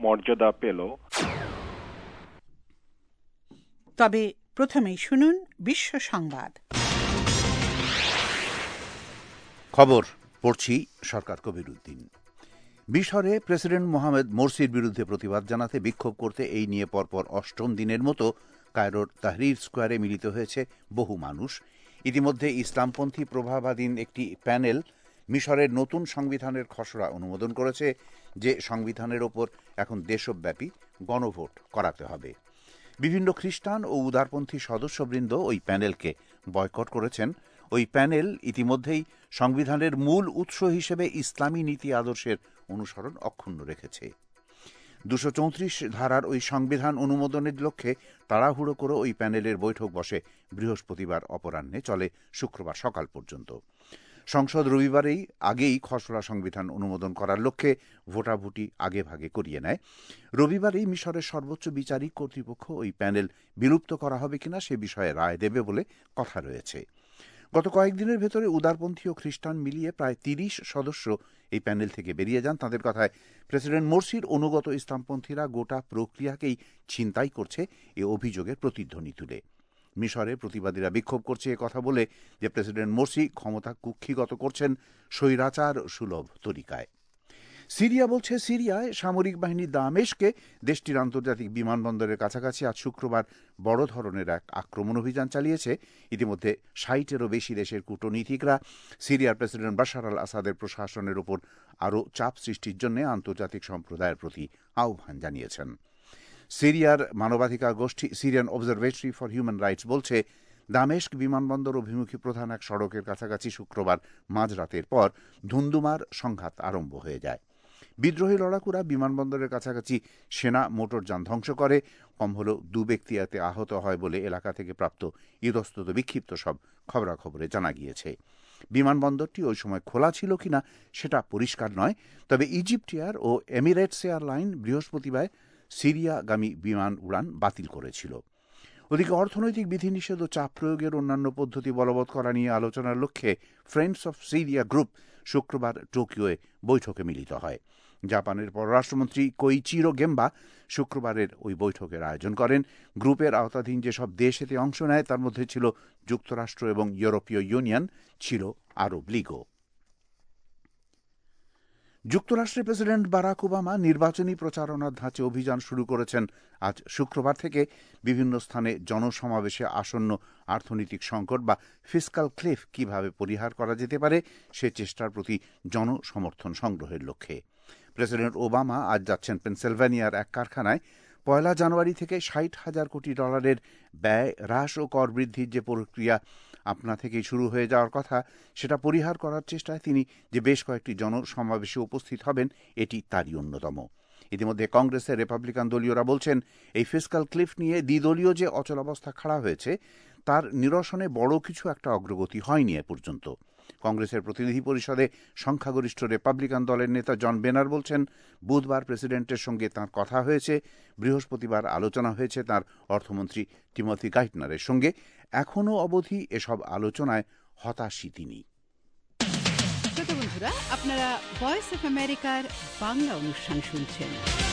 মর্যাদা পেল। তবে প্রথমেই শুনুন বিশ্ব সংবাদ। খবর পড়ছি সরকার কবির উদ্দিন। মিশরে প্রেসিডেন্ট মোহাম্মদ মোরসির বিরুদ্ধে প্রতিবাদ জানাতে বিক্ষোভ করতে এই নিয়ে পরপর অষ্টম দিনের মতো কায়রোর তাহরির স্কোয়ারে মিলিত হয়েছে বহু মানুষ। ইতিমধ্যে ইসলামপন্থী প্রভাবাধীন একটি প্যানেল মিশরের নতুন সংবিধানের খসড়া অনুমোদন করেছে, যে সংবিধানের ওপর এখন দেশব্যাপী গণভোট করাতে হবে। বিভিন্ন খ্রিস্টান ও উদারপন্থী সদস্যবৃন্দ ওই প্যানেলকে বয়কট করেছেন। ওই প্যানেল ইতিমধ্যেই সংবিধানের মূল উৎস হিসেবে ইসলামী নীতি আদর্শের অনুসরণ অক্ষুণ্ণ রেখেছে। 234 ধারার ওই সংবিধান অনুমোদনের লক্ষ্যে তাড়াহুড়ো করে ওই প্যানেলের বৈঠক বসে বৃহস্পতিবার অপরাহ্নে, চলে শুক্রবার সকাল পর্যন্ত। সংসদ রবিবারেই আগেই খসড়া সংবিধান অনুমোদন করার লক্ষ্যে ভোটাভুটি আগেভাগে করিয়ে নেয়। রবিবারেই মিশরের সর্বোচ্চ বিচারিক কর্তৃপক্ষ ওই প্যানেল বিলুপ্ত করা হবে কিনা সে বিষয়ে রায় দেবে বলে কথা রয়েছে। গত কয়েকদিনের ভেতরে উদারপন্থী ও খ্রিস্টান মিলিয়ে প্রায় 30 সদস্য এই প্যানেল থেকে বেরিয়ে যান। তাদের কথায় প্রেসিডেন্ট মোরসির অনুগত ইসলামপন্থীরা গোটা প্রক্রিয়াকেই ছিনতাই করছে এ অভিযোগের প্রতিধ্বনি তুলে। মিশরে প্রতিবাদীরা বিক্ষোভ করছে এ কথা বলে যে প্রেসিডেন্ট মোরসি ক্ষমতা কুক্ষিগত করছেন স্বৈরাচার সুলভ তরিকায়। সিরিয়া বলছে, সিরিয়ায় সামরিক বাহিনী দামেশকে দেশটির আন্তর্জাতিক বিমানবন্দরের কাছাকাছি আজ শুক্রবার বড় ধরনের এক আক্রমণ অভিযান চালিয়েছে। ইতিমধ্যে 60-এরও বেশি দেশের কূটনীতিকরা সিরিয়ার প্রেসিডেন্ট বাশার আল আসাদের প্রশাসনের উপর আরও চাপ সৃষ্টির জন্য আন্তর্জাতিক সম্প্রদায়ের প্রতি আহ্বান জানিয়েছেন। সিরিয়ার মানবাধিকার গোষ্ঠী Syrian observatory for human rights বলছে, দামেস্ক বিমানবন্দর অভিমুখী প্রধান এক সড়কের কাছাকাছি শুক্রবার মাঝরাতের পর ধুন্ধুমার সংঘাত আরম্ভ হয়ে যায়। বিদ্রোহী লড়াকুরা বিমানবন্দরের কাছাকাছি সেনা মোটরযান ধ্বংস করে। কম হলেও 2 ব্যক্তি এতে আহত হয় বলে এলাকা থেকে প্রাপ্ত ইতস্তত বিক্ষিপ্ত সব খবরাখবরে জানা গিয়েছে। বিমানবন্দরটি ওই সময় খোলা ছিল কিনা সেটা পরিষ্কার নয়। তবে ইজিপ্ট এয়ার ও এমিরেটস এয়ারলাইন বৃহস্পতিবার সিরিয়াগামী বিমান উড়ান বাতিল করেছিল। ওদিকে অর্থনৈতিক বিধিনিষেধ ও চাপ প্রয়োগের অন্যান্য পদ্ধতি বলবৎ করা নিয়ে আলোচনার লক্ষ্যে ফ্রেন্ডস অফ সিরিয়া গ্রুপ শুক্রবার টোকিওয়ে বৈঠকে মিলিত হয়। জাপানের পররাষ্ট্রমন্ত্রী কোইচিরো গেম্বা শুক্রবারের ওই বৈঠকের আয়োজন করেন। গ্রুপের আওতাধীন যেসব দেশ এতে অংশ নেয় তার মধ্যে ছিল যুক্তরাষ্ট্র এবং ইউরোপীয় ইউনিয়ন, ছিল আরব লীগও। যুক্তরাষ্ট্রের প্রেসিডেন্ট বারাক ওবামা নির্বাচনী প্রচারণার ধাঁচে অভিযান শুরু করেছেন। আজ শুক্রবার থেকে বিভিন্ন স্থানে জনসমাবেশে আসন্ন অর্থনৈতিক সংকট বা ফিসকাল ক্লিফ কিভাবে পরিহার করা যেতে পারে সে চেষ্টার প্রতি জনসমর্থন সংগ্রহের লক্ষ্যে। প্রেসিডেন্ট ওবামা আজ যাচ্ছেন পেনসিলভানিয়ার এক কারখানায়। 1 জানুয়ারি থেকে $60,000 কোটি ব্যয় হ্রাস ও কর বৃদ্ধির যে প্রক্রিয়া আপনা থেকেই শুরু হয়ে যাওয়ার কথা, সেটা পরিহার করার চেষ্টায় তিনি যে বেশ কয়েকটি জনসমাবেশে উপস্থিত হবেন, এটি তারই অন্যতম। ইতিমধ্যে কংগ্রেসের রিপাবলিকান দলীয়রা বলছেন, এই ফিসকাল ক্লিফ নিয়ে দ্বিদলীয় যে অচলাবস্থা খাড়া হয়েছে তার নিরসনে বড় কিছু একটা অগ্রগতি হয়নি এ পর্যন্ত। কংগ্রেসের প্রতিনিধি পরিষদে সংখ্যাগরিষ্ঠ রিপাবলিকান দলের নেতা জন বেনার বলছেন, বুধবার প্রেসিডেন্টের সঙ্গে তাঁর কথা হয়েছে। বৃহস্পতিবার আলোচনা হয়েছে তাঁর অর্থমন্ত্রী টিমথি গাইটনারের সঙ্গে। এখনও অবধি এসব আলোচনায় হতাশই তিনি। বন্ধুরা, আপনারা ভয়েস অফ আমেরিকার বাংলা অনুষ্ঠান শুনছেন।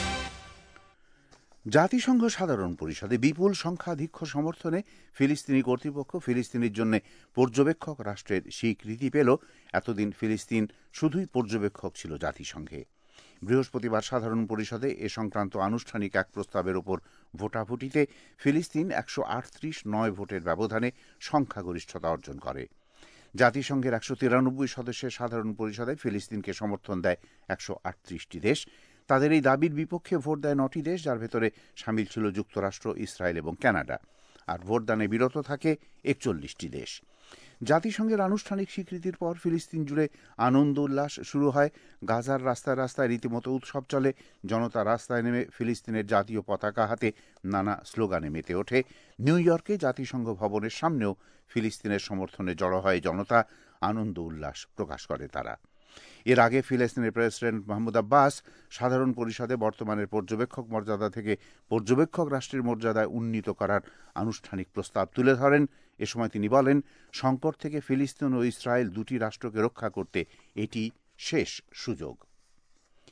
জাতিসংঘ সাধারণ পরিষদে বিপুল সংখ্যাধিক্য সমর্থনে ফিলিস্তিনি কর্তৃপক্ষ ফিলিস্তিনের জন্য পর্যবেক্ষক রাষ্ট্রের স্বীকৃতি পেল। এতদিন ফিলিস্তিন শুধুই পর্যবেক্ষক ছিল জাতিসংঘে। বৃহস্পতিবার সাধারণ পরিষদে এ সংক্রান্ত আনুষ্ঠানিক এক প্রস্তাবের ওপর ভোটাভুটিতে ফিলিস্তিন 138-9 ভোটের ব্যবধানে সংখ্যাগরিষ্ঠতা অর্জন করে। জাতিসংঘের 193 সদস্যের সাধারণ পরিষদে ফিলিস্তিনকে সমর্থন দেয় 138টি দেশ। তাদের এই দাবির বিপক্ষে ভোট দেয় 9টি দেশ, যার ভেতরে সামিল ছিল যুক্তরাষ্ট্র, ইসরায়েল এবং কানাডা। আর ভোটদানে বিরত থাকে 41টি দেশ। জাতিসংঘের আনুষ্ঠানিক স্বীকৃতির পর ফিলিস্তিন জুড়ে আনন্দ উল্লাস শুরু হয়। গাজার রাস্তায় রাস্তায় রীতিমতো উৎসব চলে। জনতা রাস্তায় নেমে ফিলিস্তিনের জাতীয় পতাকা হাতে নানা স্লোগানে মেতে ওঠে। নিউ ইয়র্কে জাতিসংঘ ভবনের সামনেও ফিলিস্তিনের সমর্থনে জড়ো হয় জনতা। আনন্দ উল্লাস প্রকাশ করে তারা। এর আগে ফিলিস্তিনের প্রেসিডেন্ট মাহমুদ আব্বাস সাধারণ পরিষদে বর্তমানের পর্যবেক্ষক মর্যাদা থেকে পর্যবেক্ষক রাষ্ট্রের মর্যাদায় উন্নীত করার আনুষ্ঠানিক প্রস্তাব তুলে ধরেন। এ সময় তিনি বলেন, সংকট থেকে ফিলিস্তিন ও ইসরায়েল দুটি রাষ্ট্রকে রক্ষা করতে এটি শেষ সুযোগ।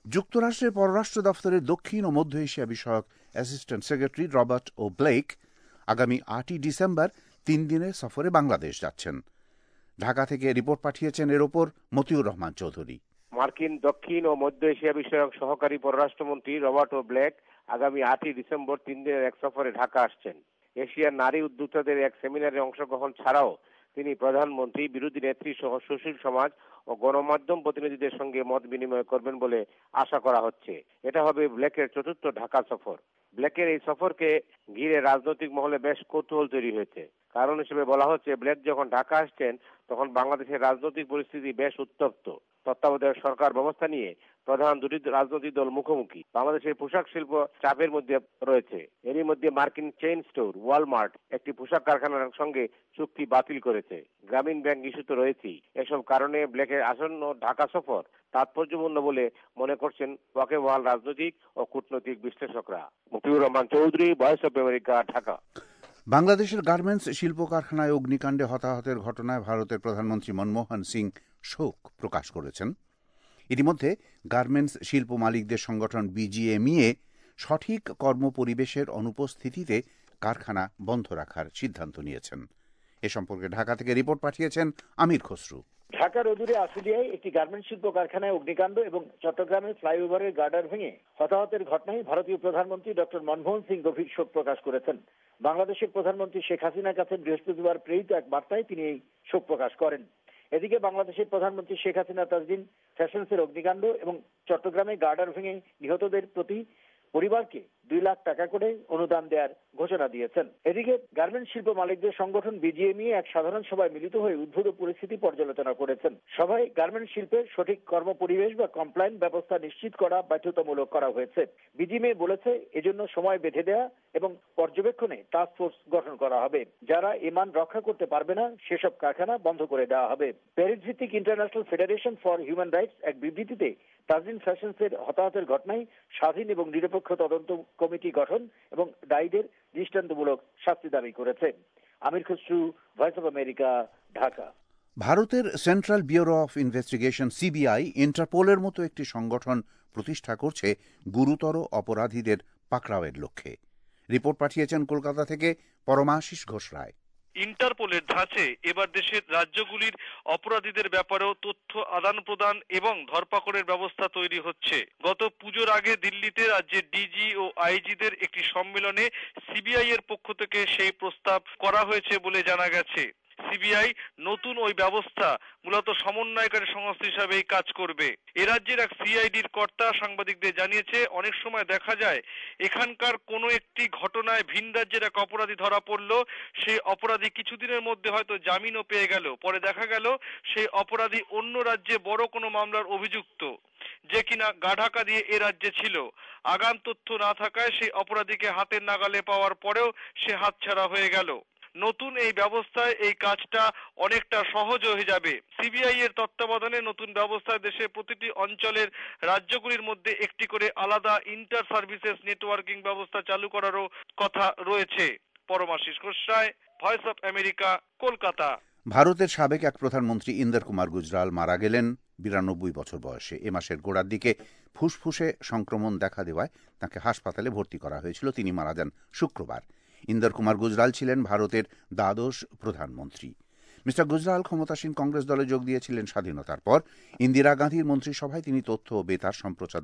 যুক্তরাষ্ট্রের পররাষ্ট্র দফতরের দক্ষিণ ও মধ্য এশিয়া বিষয়ক assistant secretary Robert O Blake আগামী 8ই ডিসেম্বর 3 দিনের সফরে বাংলাদেশ যাচ্ছেন। ঢাকা থেকে রিপোর্ট পাঠিয়েছেন এর ওপর মতিউর রহমান চৌধুরী। মার্কিন দক্ষিণ ও মধ্য এশিয়া বিষয়ক সহকারী পররাষ্ট্রমন্ত্রী রবার্ট ও ব্লেক আগামী 8ই ডিসেম্বর 3 দিনের এক সফরে ঢাকা আসছেন। এশিয়ার নারী উদ্যোক্তাদের এক সেমিনারে অংশগ্রহণ ছাড়াও তিনি প্রধানমন্ত্রী, বিরোধী নেত্রী সহ সুশীল সমাজ ও গণমাধ্যম প্রতিনিধিদের সঙ্গে মত বিনিময় করবেন বলে আশা করা হচ্ছে। এটা হবে ব্লেকের চতুর্থ ঢাকা সফর। ব্লেকের এই সফরকে ঘিরে রাজনৈতিক মহলে বেশ কৌতূহল তৈরি হয়েছে। কারণ হিসেবে বলা হচ্ছে, ব্লেক যখন ঢাকা আসছেন তখন বাংলাদেশের রাজনৈতিক পরিস্থিতি বেশ উত্তপ্ত। তত্ত্বাবধায়ক সরকার ব্যবস্থা নিয়ে প্রধান দুটি রাজনৈতিক দল মুখোমুখি। বাংলাদেশের পোশাক শিল্প চাপের মধ্যে রয়েছে। এরই মধ্যে মার্কিন চেইন স্টোর ওয়ালমার্ট একটি পোশাক কারখানার সঙ্গে চুক্তি বাতিল করেছে। গ্রামীণ ব্যাংক ইস্যু তো রয়েছেই। এসব কারণে ব্লেকের আসন্ন ঢাকা সফর তাৎপর্যপূর্ণ বলে মনে করছেন ওয়াকিবহাল রাজনৈতিক ও কূটনৈতিক বিশ্লেষকরা। Motiur Rahman Chowdhury, voice of America, Dhaka. বাংলাদেশের গার্মেন্টস শিল্প কারখানায় অগ্নিকাণ্ডে হতাহতের ঘটনায় ভারতের প্রধানমন্ত্রী মনমোহন সিং শোক প্রকাশ করেছেন। ইতিমধ্যে গার্মেন্টস শিল্প মালিকদের সংগঠন বিজিএমইএ সঠিক কর্মপরিবেশের অনুপস্থিতিতে কারখানা বন্ধ রাখার সিদ্ধান্ত নিয়েছেন। এ সম্পর্কে ঢাকা থেকে রিপোর্ট পাঠিয়েছেন আমির খসরু। ঢাকার অদূরে আশুলিয়ায় একটি গার্মেন্টস শিল্প কারখানায় অগ্নিকাণ্ড এবং চট্টগ্রামের ফ্লাইওভারের গার্ডার ভেঙে হতাহতের ঘটনায় ভারতীয় প্রধানমন্ত্রী ডক্টর মনমোহন সিং গভীর শোক প্রকাশ করেছেন। বাংলাদেশের প্রধানমন্ত্রী শেখ হাসিনার কাছে বৃহস্পতিবার প্রেরিত এক বার্তায় তিনি এই শোক প্রকাশ করেন। এদিকে বাংলাদেশের প্রধানমন্ত্রী শেখ হাসিনা তাজদিন ফ্যাশনসের অগ্নিকাণ্ড এবং চট্টগ্রামে গার্ডার ভেঙে নিহতদের প্রতি পরিবারকে 2 লাখ টাকা করে অনুদান দেওয়ার ঘোষণা দিয়েছেন। এদিকে গার্মেন্টস শিল্প মালিকদের সংগঠন বিজিএমইএ এক সাধারণ সভায় মিলিত হয়ে উদ্ভূত পরিস্থিতি পর্যালোচনা করেছেন। সভায় গার্মেন্টস শিল্পের সঠিক কর্মপরিবেশ বা কমপ্লায়েন্স ব্যবস্থা নিশ্চিত করা বাধ্যতামূলক করা হয়েছে। বিজিএমইএ বলেছে এজন্য সময় বেঁধে দেওয়া এবং পর্যবেক্ষণে টাস্ক ফোর্স গঠন করা হবে। যারা এ মান রক্ষা করতে পারবে না সেসব কারখানা বন্ধ করে দেওয়া হবে। প্যারিস ভিত্তিক international federation for human rights এক বিবৃতিতে তাজদিন ফ্যাশনসের হতাহতের ঘটনায় স্বাধীন এবং নিরপেক্ষ তদন্ত কমিটি গঠন এবং দায়ীদের দৃষ্টান্তমূলক শাস্তি দাবি করেছে। Amir Khasru, voice of America, Dhaka. ভারতের central bureau of investigation CBI ইন্টারপোলের মতো একটি সংগঠন প্রতিষ্ঠা করছে গুরুতর অপরাধীদের পাকড়াওয়ের লক্ষ্যে। রিপোর্ট পাঠিয়েছেন কলকাতা থেকে পরমাশিস ঘোষ রায়। ইন্টারপোলের ধাঁচে এবার দেশের রাজ্যগুলির অপরাধীদের ব্যাপারেও তথ্য আদান প্রদান এবং ধরপাকড়ের ব্যবস্থা তৈরি হচ্ছে। গত পুজোর আগে দিল্লিতে রাজ্যের ডিজি ও আইজিদের একটি সম্মেলনে সিবিআই এর পক্ষ থেকে সেই প্রস্তাব করা হয়েছে বলে জানা গেছে। সিবিআই নতুন ওই ব্যবস্থা মূলত সমন্বয়কারী সংস্থা হিসাবেই কাজ করবে। এ রাজ্যের এক সিআইডির কর্তা সাংবাদিকদের জানিয়েছে, অনেক সময় দেখা যায় এখানকার কোনো একটি ঘটনায় ভিন রাজ্যের এক অপরাধী ধরা পড়লো, সেই অপরাধী কিছুদিনের মধ্যে হয়তো জামিনও পেয়ে গেল, পরে দেখা গেল সেই অপরাধী অন্য রাজ্যে বড় কোনো মামলার অভিযুক্ত, যে কিনা গা ঢাকা দিয়ে এ রাজ্যে ছিল। আগাম তথ্য না থাকায় সেই অপরাধীকে হাতের নাগালে পাওয়ার পরেও সে হাতছাড়া হয়ে গেল। নতুন এই ব্যবস্থায় এই কাজটা অনেকটা সহজ হয়ে যাবে। সিবিআই এর তত্ত্বাবধানে নতুন ব্যবস্থায় দেশের প্রতিটি অঞ্চলের রাজ্যগুলির মধ্যে একটি করে আলাদা ইন্টার সার্ভিসেস নেটওয়ার্কিং ব্যবস্থা চালু করারও কথা রয়েছে। Paramashis Ghosh Roy, voice of America, Kolkata. ভারতের সাবেক এক প্রধানমন্ত্রী ইন্দর কুমার গুজরাল মারা গেলেন 92 বছর বয়সে। এ মাসের গোড়ার দিকে ফুসফুসে সংক্রমণ দেখা দেওয়ায় তাকে হাসপাতালে ভর্তি করা হয়েছিল। তিনি মারা যান শুক্রবার। ইন্দর কুমার গুজরাল ছিলেন ভারতের দ্বাদশ প্রধানমন্ত্রী। মিস্টার গুজরাল ক্ষমতাসীন কংগ্রেস দলে যোগ দিয়েছিলেন স্বাধীনতার পর। ইন্দিরা গান্ধীর মন্ত্রিসভায় তিনি তথ্য ও বেতার সম্প্রচার